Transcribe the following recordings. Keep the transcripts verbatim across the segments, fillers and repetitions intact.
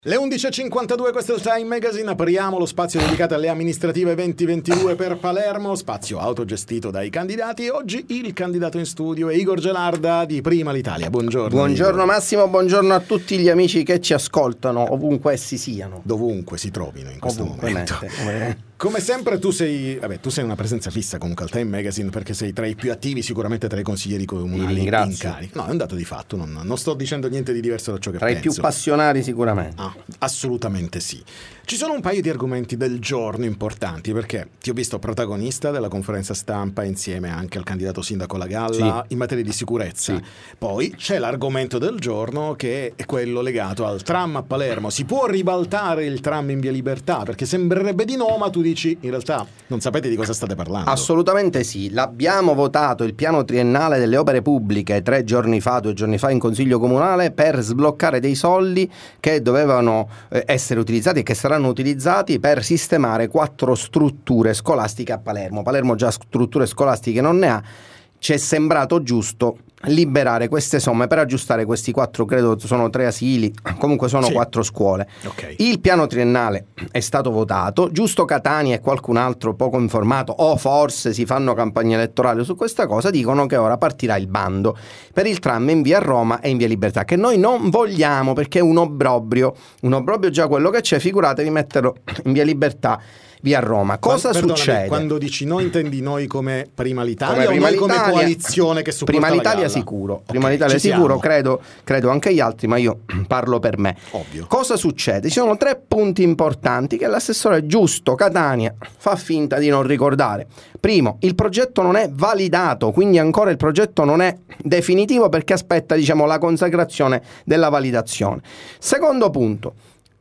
Le undici e cinquantadue, questo è il Time Magazine. Apriamo lo spazio dedicato alle amministrative venti ventidue per Palermo, spazio autogestito dai candidati. Oggi il candidato in studio è Igor Gelarda di Prima l'Italia. Buongiorno. Buongiorno Igor. Massimo, buongiorno a tutti gli amici che ci ascoltano, ovunque essi siano. Dovunque si trovino in questo Ovunque momento. mente. Come sempre tu sei, vabbè, tu sei una presenza fissa comunque al Time Magazine, perché sei tra i più attivi sicuramente tra i consiglieri comunali in carica. No, è un dato di fatto, non, non sto dicendo niente di diverso da ciò che Tra penso. i più passionali sicuramente. Ah, assolutamente sì. Ci sono un paio di argomenti del giorno importanti, perché ti ho visto protagonista della conferenza stampa insieme anche al candidato sindaco Lagalla, sì, in materia di sicurezza. Sì. Poi c'è l'argomento del giorno che è quello legato al tram a Palermo. Si può ribaltare il tram in Via Libertà? Perché sembrerebbe di no, ma tu dici in realtà non sapete di cosa state parlando. Assolutamente sì, l'abbiamo votato il piano triennale delle opere pubbliche tre giorni fa, due giorni fa in Consiglio Comunale per sbloccare dei soldi che dovevano eh, essere utilizzati e che saranno utilizzati per sistemare quattro strutture scolastiche a Palermo. Palermo già strutture scolastiche non ne ha. Ci è sembrato giusto liberare queste somme per aggiustare questi quattro, credo sono tre asili, comunque sono sì. quattro scuole. Okay. Il piano triennale è stato votato, giusto Catania e qualcun altro poco informato, o forse si fanno campagne elettorali su questa cosa, dicono che ora partirà il bando per il tram in via Roma e in via Libertà, che noi non vogliamo perché è un obbrobrio, un obbrobrio già quello che c'è, figuratevi metterlo in via Libertà, via Roma. Cosa Perdonami, succede? Quando dici noi intendi noi come Prima l'Italia come o prima noi l'Italia, come coalizione che supporta Prima l'Italia la Galla? sicuro, Prima Okay, l'Italia sicuro, siamo. credo, credo anche gli altri, ma io parlo per me. Ovvio. Cosa succede? Ci sono tre punti importanti che l'assessore Giusto Catania fa finta di non ricordare. Primo, il progetto non è validato, quindi ancora il progetto non è definitivo perché aspetta, diciamo, la consacrazione della validazione. Secondo punto,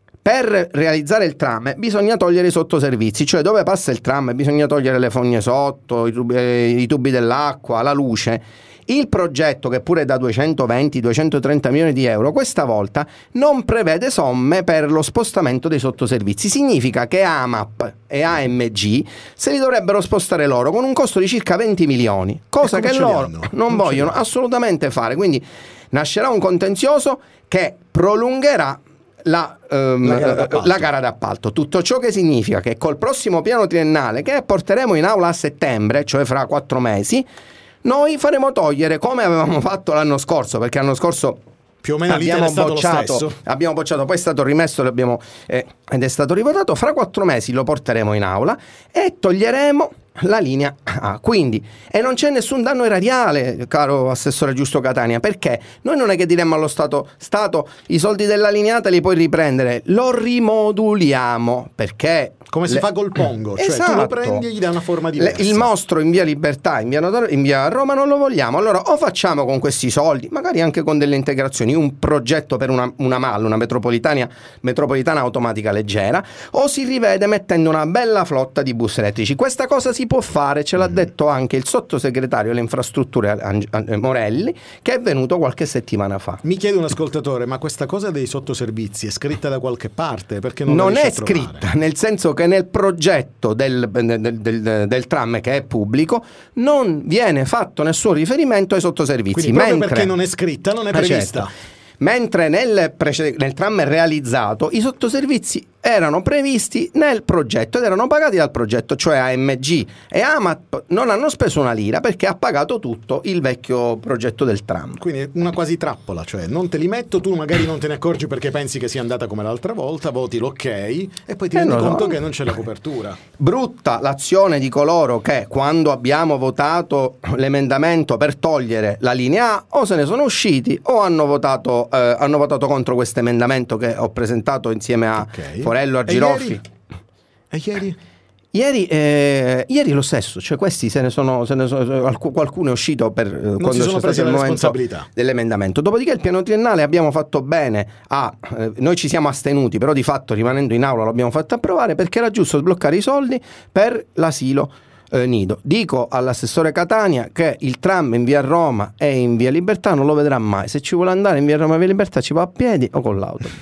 per realizzare il tram bisogna togliere i sottoservizi, cioè dove passa il tram bisogna togliere le fogne sotto, i tubi, eh, i tubi dell'acqua, la luce. Il progetto, che pure è da duecentoventi duecentotrenta milioni di euro, questa volta non prevede somme per lo spostamento dei sottoservizi. Significa che AMAP e A M G se li dovrebbero spostare loro con un costo di circa venti milioni, cosa che loro non, non vogliono assolutamente fare. Quindi nascerà un contenzioso che prolungherà La, um, la, gara la gara d'appalto. Tutto ciò che significa che col prossimo piano triennale che porteremo in aula a settembre, cioè fra quattro mesi, noi faremo togliere, come avevamo fatto l'anno scorso, perché l'anno scorso più o meno abbiamo è stato bocciato, lo stesso. abbiamo bocciato, poi è stato rimesso abbiamo, eh, ed è stato rivotato. Fra quattro mesi lo porteremo in aula e toglieremo la linea A. Quindi, e non c'è nessun danno erariale, caro assessore Giusto Catania, perché noi non è che diremmo allo Stato: Stato, i soldi della lineata li puoi riprendere, lo rimoduliamo, perché come si le... fa col Pongo, cioè esatto. tu lo prendi e gli dai una forma diversa. Le, il mostro in via Libertà, in via, Notar- in via Roma non lo vogliamo. Allora o facciamo con questi soldi, magari anche con delle integrazioni, un progetto per una, una M A L, una metropolitana, metropolitana automatica leggera, o si rivede mettendo una bella flotta di bus elettrici. Questa cosa si può fare, ce l'ha mm. detto anche il sottosegretario alle infrastrutture Ang- Ang- Morelli, che è venuto qualche settimana fa. Mi chiede un ascoltatore: ma questa cosa dei sottoservizi è scritta da qualche parte? Perché non, non è scritta, nel senso che nel progetto del, del, del, del tram, che è pubblico, non viene fatto nessun riferimento ai sottoservizi. Quindi proprio mentre, perché non è scritta, non è prevista. Certo. Mentre nel, preced- nel tram realizzato i sottoservizi erano previsti nel progetto ed erano pagati dal progetto, cioè A M G e AMAP non hanno speso una lira perché ha pagato tutto il vecchio progetto del tram. Quindi è una quasi trappola, cioè non te li metto, tu magari non te ne accorgi perché pensi che sia andata come l'altra volta, voti l'ok e poi ti eh rendi no, conto no. che non c'è la copertura. Brutta l'azione di coloro che, quando abbiamo votato l'emendamento per togliere la linea A, o se ne sono usciti o hanno votato eh, hanno votato contro questo emendamento che ho presentato insieme a okay. Forello, a Giroffi. E ieri? Ieri, eh, ieri lo stesso, cioè questi se ne sono, se ne sono qualcuno è uscito per eh, quando si sono c'è presi stato il la momento responsabilità dell'emendamento. Dopodiché il piano triennale abbiamo fatto bene a eh, noi ci siamo astenuti, però di fatto rimanendo in aula l'abbiamo fatto approvare perché era giusto sbloccare i soldi per l'asilo Eh, nido. Dico all'assessore Catania che il tram in via Roma e in via Libertà non lo vedrà mai. Se ci vuole andare in via Roma e via Libertà ci va a piedi o con l'auto.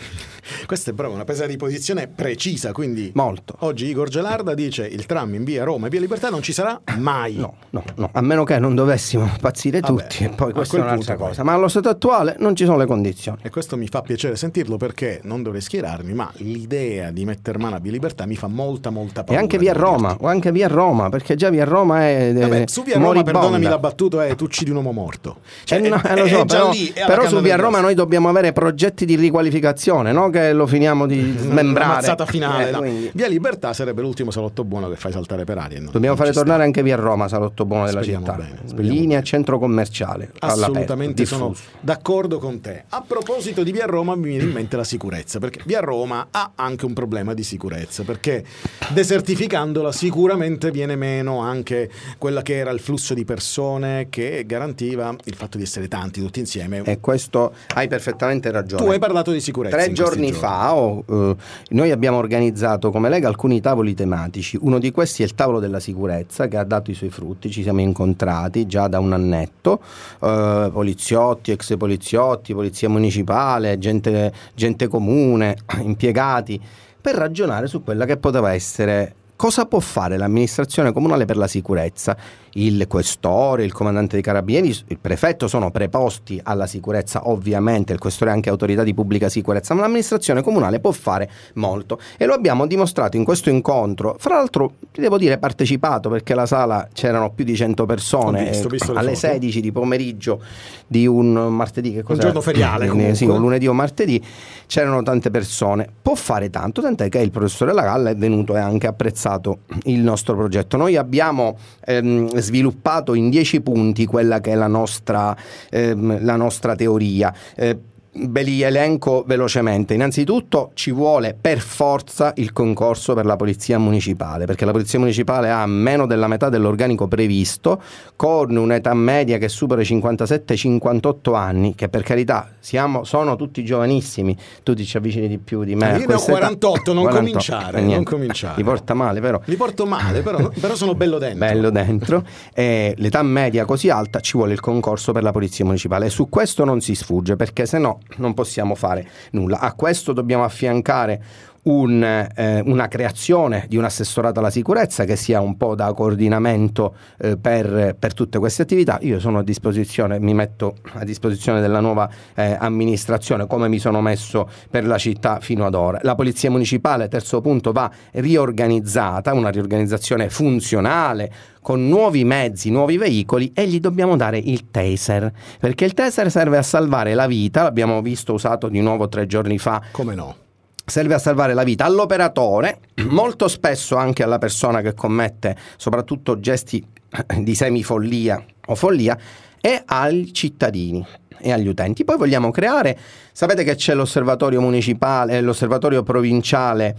Questa è proprio una presa di posizione precisa, quindi molto. Oggi Igor Gelarda dice il tram in via Roma e via Libertà non ci sarà mai. No, no, no, a meno che non dovessimo impazzire Vabbè, tutti e poi questa è un'altra punto, cosa, poi. Ma allo stato attuale non ci sono le condizioni. E questo mi fa piacere sentirlo, perché non dovrei schierarmi, ma l'idea di metter mano a via Libertà mi fa molta molta paura. E anche via Roma, o anche via Roma, perché già via Roma è Vabbè, su via Roma, moribonda. perdonami la battuta, è tu uccidi un uomo morto. Cioè, eh no, è, eh, lo so, è già però, lì, è però su via del Roma noi dobbiamo avere progetti di riqualificazione, no? Che lo finiamo di smembrare. Una mazzata finale, eh, no. quindi... Via Libertà sarebbe l'ultimo salotto buono che fai saltare per aria. Non, dobbiamo non fare tornare sta. anche via Roma, salotto buono della Speriamo città. bene, speriamo Linea bene. centro commerciale. Assolutamente sono diffuso. d'accordo con te. A proposito di via Roma mi viene in mente la sicurezza, perché via Roma ha anche un problema di sicurezza, perché desertificandola sicuramente viene meno anche quella che era il flusso di persone che garantiva il fatto di essere tanti tutti insieme. E questo hai perfettamente ragione. Tu hai parlato di sicurezza. Tre giorni fa oh, eh, noi abbiamo organizzato come Lega alcuni tavoli tematici. Uno di questi è il tavolo della sicurezza, che ha dato i suoi frutti. Ci siamo incontrati già da un annetto, eh, poliziotti, ex poliziotti, polizia municipale, gente, gente comune, impiegati, per ragionare su quella che poteva essere. Cosa può fare l'amministrazione comunale per la sicurezza? Il questore, il comandante dei carabinieri, il prefetto sono preposti alla sicurezza, ovviamente il questore è anche autorità di pubblica sicurezza, ma l'amministrazione comunale può fare molto e lo abbiamo dimostrato in questo incontro. Fra l'altro ti devo dire partecipato, perché la sala c'erano più di cento persone. Ho visto, ho visto le alle foto. sedici di pomeriggio di un martedì, che cos'è? Un giorno feriale comunque. Sì, un lunedì o martedì c'erano tante persone. Può fare tanto, tant'è che il professore Lagalla è venuto e ha anche apprezzato il nostro progetto. Noi abbiamo ehm, sviluppato in dieci punti quella che è la nostra, ehm, la nostra teoria. Eh, Ve li elenco velocemente. Innanzitutto ci vuole per forza il concorso per la polizia municipale, perché la polizia municipale ha meno della metà dell'organico previsto, con un'età media che supera i cinquantasette cinquantotto anni, che per carità siamo, sono tutti giovanissimi. Tu ti ci avvicini di più di me. Io ne ho quarantotto, non quarantotto, cominciare, eh, non niente. cominciare. Li porta male però. Li porto male, però, però sono bello dentro. Bello dentro. E l'età media così alta, ci vuole il concorso per la polizia municipale, e su questo non si sfugge, perché se no non possiamo fare nulla. A questo dobbiamo affiancare un, eh, una creazione di un assessorato alla sicurezza che sia un po' da coordinamento eh, per, per tutte queste attività. Io sono a disposizione, mi metto a disposizione della nuova eh, amministrazione, come mi sono messo per la città fino ad ora. La polizia municipale, terzo punto, va riorganizzata, una riorganizzazione funzionale, con nuovi mezzi, nuovi veicoli, e gli dobbiamo dare il taser, perché il taser serve a salvare la vita, l'abbiamo visto usato di nuovo tre giorni fa. Come no? Serve a salvare la vita all'operatore, molto spesso anche alla persona che commette soprattutto gesti di semifollia o follia, e ai cittadini e agli utenti. Poi vogliamo creare, sapete che c'è l'osservatorio municipale, l'osservatorio provinciale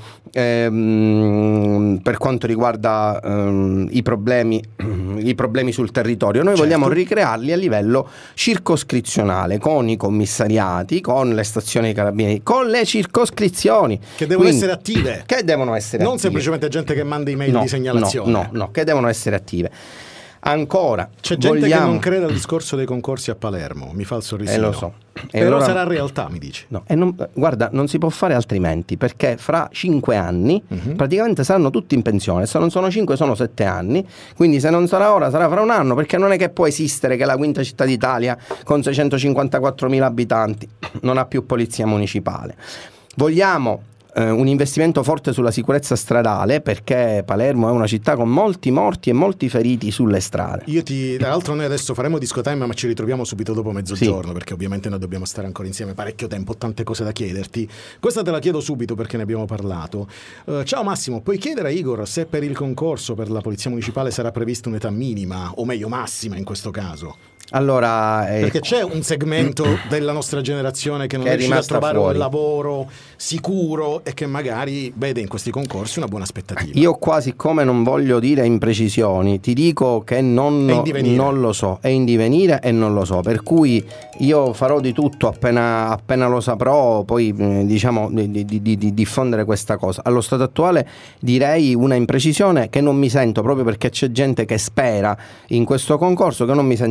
ehm, per quanto riguarda ehm, i problemi i problemi sul territorio. Noi certo. vogliamo ricrearli a livello circoscrizionale, con i commissariati, con le stazioni dei carabinieri, con le circoscrizioni che devono Quindi, essere attive, che devono essere non attive. semplicemente gente che manda email no, di segnalazione. no, no, no, che devono essere attive. Ancora c'è gente vogliamo... che non crede al discorso dei concorsi a Palermo, mi fa il sorrisino. Eh, lo so. E Però allora... sarà realtà, mi dici. No, e non, guarda, non si può fare altrimenti, perché fra cinque anni uh-huh. praticamente saranno tutti in pensione. Se non sono cinque, sono sette anni. Quindi se non sarà ora, sarà fra un anno, perché non è che può esistere che la quinta città d'Italia, con seicentocinquantaquattromila abitanti, non ha più polizia municipale. Vogliamo un investimento forte sulla sicurezza stradale, perché Palermo è una città con molti morti e molti feriti sulle strade. Io ti, tra l'altro noi adesso faremo disco time, ma ci ritroviamo subito dopo mezzogiorno, sì. perché ovviamente noi dobbiamo stare ancora insieme parecchio tempo, ho tante cose da chiederti. Questa te la chiedo subito perché ne abbiamo parlato. Uh, ciao Massimo, puoi chiedere a Igor se per il concorso per la polizia municipale sarà prevista un'età minima, o meglio massima in questo caso? Allora, eh, perché c'è un segmento della nostra generazione che non che è riesce a trovare fuori. un lavoro sicuro e che magari vede in questi concorsi una buona aspettativa. Io qua, siccome non voglio dire imprecisioni, ti dico che non, non lo so, è in divenire e non lo so, per cui io farò di tutto appena, appena lo saprò, poi eh, diciamo di, di, di, di diffondere questa cosa. Allo stato attuale direi una imprecisione che non mi sento, proprio perché c'è gente che spera in questo concorso, che non mi sento di dire.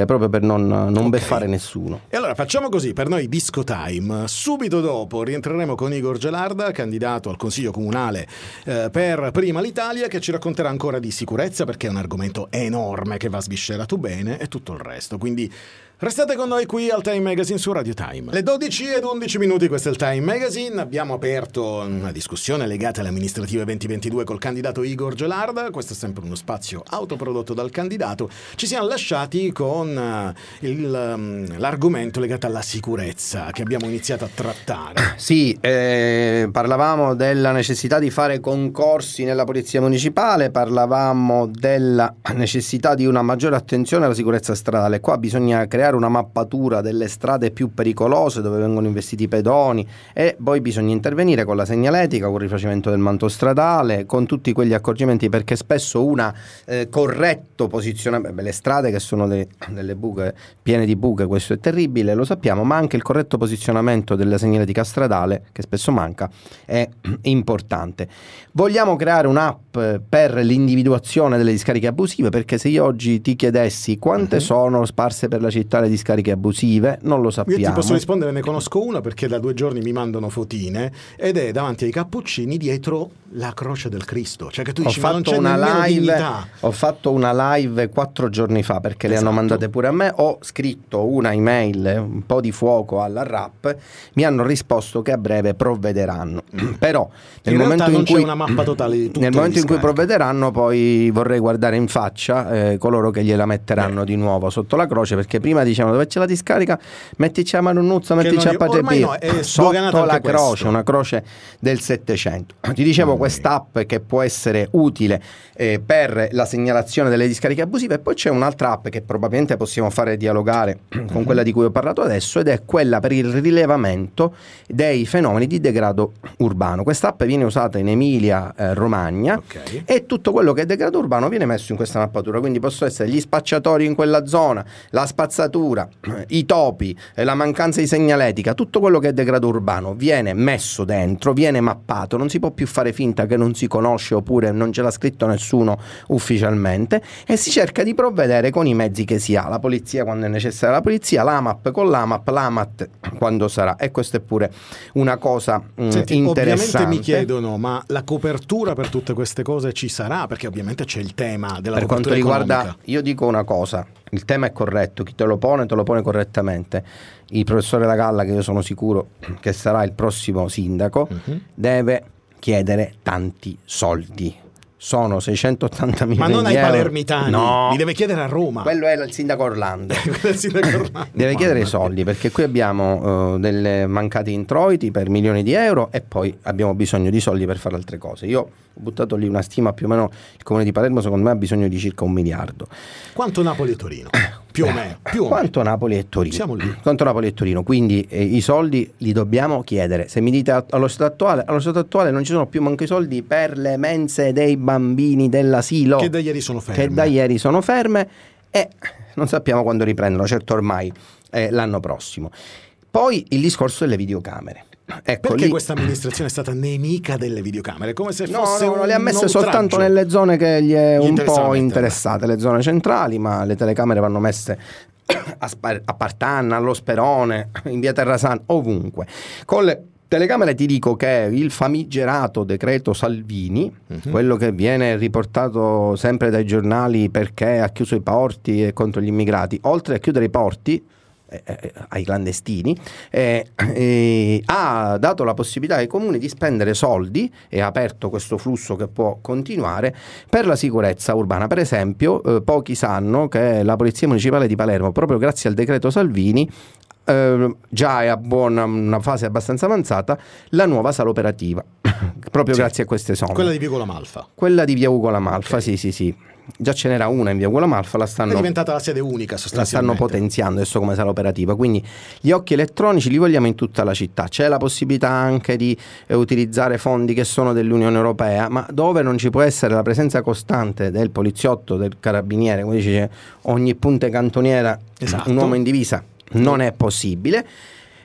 proprio per non, non okay. beffare nessuno. E allora facciamo così, per noi Disco Time. Subito dopo rientreremo con Igor Gelarda, candidato al Consiglio Comunale eh, per Prima l'Italia, che ci racconterà ancora di sicurezza, perché è un argomento enorme che va sviscerato bene, e tutto il resto. Quindi restate con noi qui al Time Magazine su Radio Time. Le dodici ed undici minuti, questo è il Time Magazine. Abbiamo aperto una discussione legata alle amministrative duemilaventidue col candidato Igor Gelarda. Questo è sempre uno spazio autoprodotto dal candidato. Ci siamo lasciati con uh, il, um, l'argomento legato alla sicurezza che abbiamo iniziato a trattare. Sì, eh, parlavamo della necessità di fare concorsi nella polizia municipale, parlavamo della necessità di una maggiore attenzione alla sicurezza stradale. Qua bisogna creare una mappatura delle strade più pericolose dove vengono investiti i pedoni, e poi bisogna intervenire con la segnaletica, con il rifacimento del manto stradale, con tutti quegli accorgimenti, perché spesso una eh, corretto posizionamento, le strade che sono de, delle buche, piene di buche, questo è terribile, lo sappiamo, ma anche il corretto posizionamento della segnaletica stradale, che spesso manca, è importante. Vogliamo creare un'app per l'individuazione delle discariche abusive, perché se io oggi ti chiedessi quante uh-huh. sono sparse per la città le discariche abusive, non lo sappiamo. Io ti posso rispondere, ne conosco una, perché da due giorni mi mandano fotine, ed è davanti ai cappuccini dietro la croce del Cristo, cioè che tu dici, ho ma non fatto c'è una live, dignità. Ho fatto una live quattro giorni fa, perché esatto. le hanno mandate pure a me, ho scritto una email, un po' di fuoco alla R A P, mi hanno risposto che a breve provvederanno. Mm. Però nel in momento non in cui c'è una mappa totale di tutte nel momento in cui discariche. provvederanno, poi vorrei guardare in faccia eh, coloro che gliela metteranno eh. di nuovo sotto la croce, perché prima dicevano dove c'è la discarica, mettici a Manunuzzo, mettici a Patepì, no, sotto la croce, questo. una croce del Settecento. Ti dicevo, quest'app che può essere utile eh, per la segnalazione delle discariche abusive, e poi c'è un'altra app che probabilmente possiamo fare dialogare con uh-huh. quella di cui ho parlato adesso, ed è quella per il rilevamento dei fenomeni di degrado urbano. Quest'app viene usata in Emilia eh, Romagna, okay. e tutto quello che è degrado urbano viene messo in questa mappatura, quindi possono essere gli spacciatori in quella zona, la spazzatura, i topi, la mancanza di segnaletica, tutto quello che è degrado urbano viene messo dentro, viene mappato, non si può più fare finta che non si conosce oppure non ce l'ha scritto nessuno ufficialmente, e si cerca di provvedere con i mezzi che si ha, la polizia quando è necessaria la polizia, l'AMAP con l'AMAP, l'AMAT quando sarà, e questa è pure una cosa mh, Senti, interessante. Ovviamente mi chiedono, ma la copertura per tutte queste cose ci sarà? Perché ovviamente c'è il tema della per copertura quanto riguarda economica. Io dico una cosa, il tema è corretto, chi te lo pone te lo pone correttamente. Il professore La Galla, che io sono sicuro che sarà il prossimo sindaco, uh-huh. deve chiedere tanti soldi. Sono seicentottanta milioni ma non di ai euro. Palermitani, no, li deve chiedere a Roma. Quello era il sindaco Orlando. il sindaco Orlando. Deve chiedere i soldi, perché qui abbiamo uh, delle mancati introiti per milioni di euro, e poi abbiamo bisogno di soldi per fare altre cose. Io ho buttato lì una stima, più o meno il comune di Palermo secondo me ha bisogno di circa un miliardo. Quanto Napoli e Torino? Più o meno. Più o Quanto meno. Napoli e Torino. Siamo lì. Quanto Napoli e Torino. Quindi eh, i soldi li dobbiamo chiedere. Se mi dite allo stato attuale, allo stato attuale non ci sono più manco i soldi per le mense dei bambini dell'asilo. Che da ieri sono ferme. Che da ieri sono ferme e non sappiamo quando riprendono, certo ormai è l'anno prossimo. Poi il discorso delle videocamere. Ecco, perché lì... questa amministrazione è stata nemica delle videocamere? Come se no, fosse no, no, un le ha messe oltraggio. soltanto nelle zone che gli è Gli un interessava po' metterle. interessate, le zone centrali, ma le telecamere vanno messe a, Spar- a Partanna, allo Sperone, in via Terrasana, ovunque. Con le telecamere ti dico che il famigerato decreto Salvini, uh-huh. quello che viene riportato sempre dai giornali perché ha chiuso i porti e contro gli immigrati, oltre a chiudere i porti Eh, eh, ai clandestini, eh, eh, ha dato la possibilità ai comuni di spendere soldi e ha aperto questo flusso che può continuare per la sicurezza urbana. Per esempio, eh, pochi sanno che la Polizia Municipale di Palermo, proprio grazie al decreto Salvini, eh, già è a buona, una fase abbastanza avanzata, la nuova sala operativa, proprio sì. grazie a queste somme. Quella di Via Ugo La Malfa. Quella di Via Ugo La Malfa, okay. sì sì sì. Già ce n'era una in Via Ugo La Malfa, la stanno, è diventata la sede unica sostanzialmente. La stanno potenziando adesso come sala operativa, quindi gli occhi elettronici li vogliamo in tutta la città. C'è la possibilità anche di eh, utilizzare fondi che sono dell'Unione Europea, ma dove non ci può essere la presenza costante del poliziotto, del carabiniere, come dice ogni punta cantoniera, esatto. un uomo in divisa, non è possibile.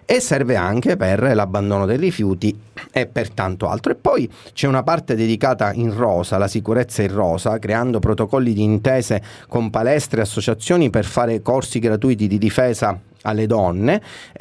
e serve anche per l'abbandono dei rifiuti e per tanto altro. E poi c'è una parte dedicata in rosa, la sicurezza in rosa, creando protocolli di intese con palestre e associazioni per fare corsi gratuiti di difesa alle donne,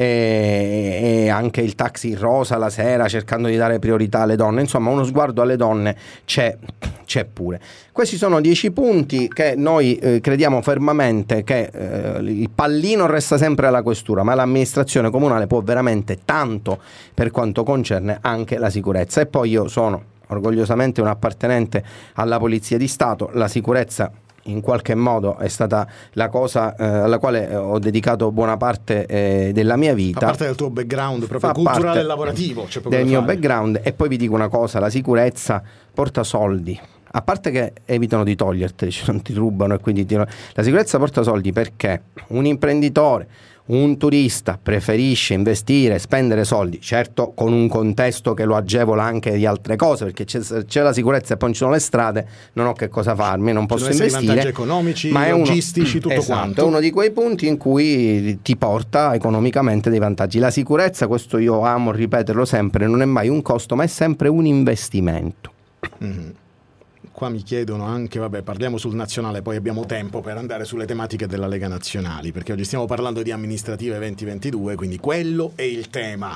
e, e anche il taxi in rosa la sera, cercando di dare priorità alle donne. Insomma, uno sguardo alle donne c'è, c'è pure. Questi sono dieci punti che noi eh, crediamo fermamente che eh, il pallino resta sempre alla questura, ma l'amministrazione comunale può veramente tanto per quanto concerne anche la sicurezza. E poi io sono orgogliosamente un appartenente alla Polizia di Stato. La sicurezza in qualche modo è stata la cosa eh, alla quale ho dedicato buona parte eh, della mia vita. Fa parte del tuo background proprio culturale e lavorativo, c'è poco del da mio fare. background. E poi vi dico una cosa: la sicurezza porta soldi, a parte che evitano di toglierteli, cioè non ti rubano, e quindi ti... la sicurezza porta soldi perché un imprenditore, un turista preferisce investire, spendere soldi, certo con un contesto che lo agevola anche di altre cose, perché c'è, c'è la sicurezza e poi ci sono le strade, non ho che cosa farmi, non posso investire. Vantaggi economici, ma è logistici, uno, tutto esatto, quanto. è uno di quei punti in cui ti porta economicamente dei vantaggi. La sicurezza, questo io amo ripeterlo sempre, non è mai un costo, ma è sempre un investimento. Mm-hmm. Qua mi chiedono anche, vabbè, parliamo sul nazionale, poi abbiamo tempo per andare sulle tematiche della Lega Nazionali, perché oggi stiamo parlando di amministrative venti ventidue, quindi quello è il tema.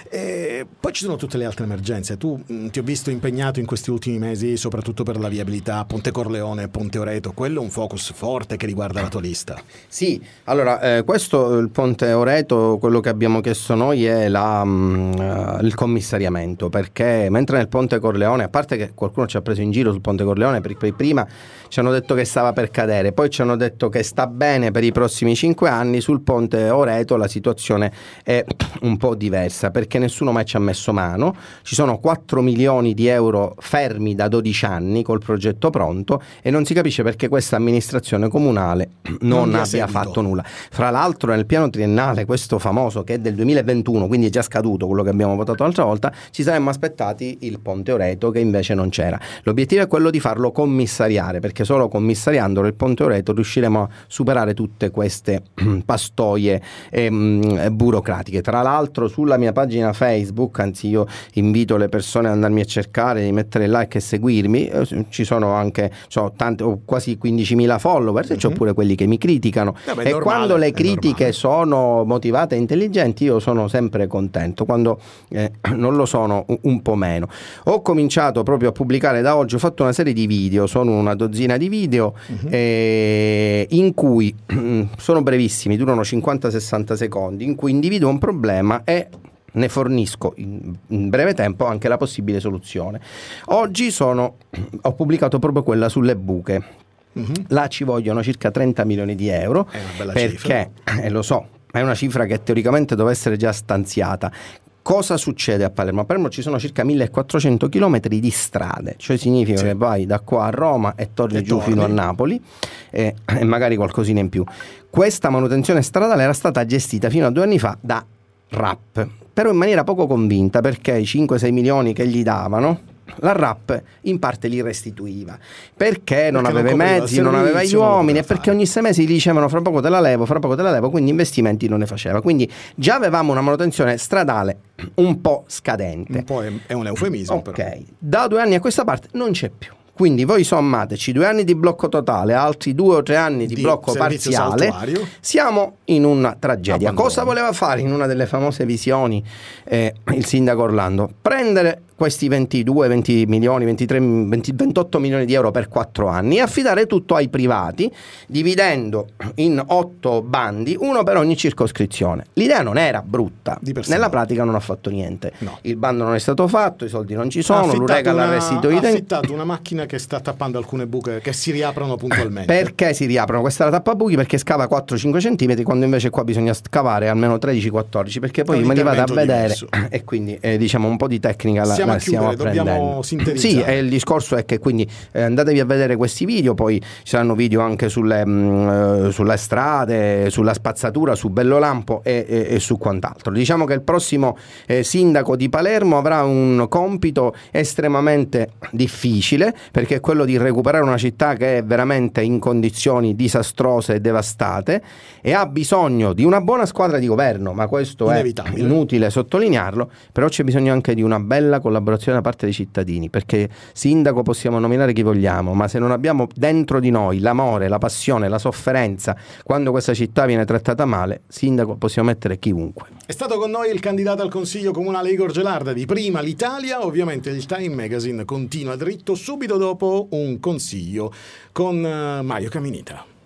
E poi ci sono tutte le altre emergenze. Tu mh, ti ho visto impegnato in questi ultimi mesi soprattutto per la viabilità, Ponte Corleone, Ponte Oreto. Quello è un focus forte che riguarda la tua lista. Sì, allora eh, questo, il Ponte Oreto, quello che abbiamo chiesto noi è la, mh, il commissariamento, perché mentre nel Ponte Corleone, a parte che qualcuno ci ha preso in giro sul Ponte Corleone, perché prima ci hanno detto che stava per cadere, poi ci hanno detto che sta bene per i prossimi cinque anni, sul Ponte Oreto la situazione è un po' diversa, perché nessuno mai ci ha messo mano. Ci sono quattro milioni di euro fermi da dodici anni col progetto pronto e non si capisce perché questa amministrazione comunale non, non abbia fatto nulla. Fra l'altro nel piano triennale, questo famoso che è del duemilaventuno, quindi è già scaduto quello che abbiamo votato l'altra volta, ci saremmo aspettati il Ponte Oreto, che invece non c'era. L'obiettivo è quello di farlo commissariare, perché solo commissariandolo il Ponte Oreto riusciremo a superare tutte queste pastoie eh, mh, burocratiche. Tra l'altro sulla mia pagina Facebook, anzi io invito le persone ad andarmi a cercare, di mettere like e seguirmi, eh, ci sono anche c'ho tante, ho quasi quindicimila follower, mm-hmm. C'ho pure quelli che mi criticano. Vabbè, e normale, quando le critiche normale. sono motivate e intelligenti io sono sempre contento, quando eh, non lo sono un, un po' meno. Ho cominciato proprio a pubblicare da oggi, ho fatto una serie di video, sono una dozzina di video uh-huh. eh, in cui sono brevissimi, durano cinquanta sessanta secondi, in cui individuo un problema e ne fornisco in, in breve tempo anche la possibile soluzione. Oggi sono, ho pubblicato proprio quella sulle buche. Uh-huh. Là ci vogliono circa trenta milioni di euro, è una bella perché, cifra. Eh, lo so, è una cifra che teoricamente doveva essere già stanziata. Cosa succede a Palermo? A Palermo ci sono circa millequattrocento chilometri di strade, cioè significa sì. che vai da qua a Roma e torni e giù torni. fino a Napoli eh, e magari qualcosina in più. Questa manutenzione stradale era stata gestita fino a due anni fa da R A P, però in maniera poco convinta, perché i cinque sei milioni che gli davano la R A P in parte li restituiva perché non perché aveva i mezzi, non aveva gli uomini, e perché ogni sei mesi gli dicevano fra poco te la levo, fra poco te la levo, quindi investimenti non ne faceva. Quindi già avevamo una manutenzione stradale un po' scadente. Un po' è, è un eufemismo, ok, però. Da due anni a questa parte non c'è più. Quindi voi sommateci due anni di blocco totale, altri due o tre anni di, di blocco parziale, saltuario. Siamo in una tragedia. Abbandono. Cosa voleva fare in una delle famose visioni eh, il sindaco Orlando? Prendere questi ventidue, venti milioni, ventitré, venti, ventotto milioni di euro per quattro anni e affidare tutto ai privati, dividendo in otto bandi, uno per ogni circoscrizione. L'idea non era brutta, nella pratica non ha fatto niente. No. Il bando non è stato fatto, i soldi non ci sono, l'Ureca l'ha restituito. Ha affittato una macchina che sta tappando alcune buche che si riaprono puntualmente. Perché si riaprono? Questa è la tappabuchi perché scava quattro cinque centimetri, quando invece qua bisogna scavare almeno tredici quattordici, perché poi me li vado a vedere diverso. E quindi eh, diciamo un po' di tecnica la, stiamo a chiudere, dobbiamo sintetizzare. Sì, e il discorso è che quindi eh, andatevi a vedere questi video, poi ci saranno video anche sulle, mh, sulle strade, sulla spazzatura, su Bellolampo e, e, e su quant'altro. Diciamo che il prossimo eh, sindaco di Palermo avrà un compito estremamente difficile, perché è quello di recuperare una città che è veramente in condizioni disastrose e devastate e ha bisogno di una buona squadra di governo, ma questo è inutile sottolinearlo, però c'è bisogno anche di una bella collaborazione da parte dei cittadini, perché sindaco possiamo nominare chi vogliamo, ma se non abbiamo dentro di noi l'amore, la passione, la sofferenza quando questa città viene trattata male, sindaco possiamo mettere chiunque. È stato con noi il candidato al Consiglio Comunale Igor Gelarda di Prima l'Italia. Ovviamente il Time Magazine continua dritto subito dopo un consiglio con Mario Caminita.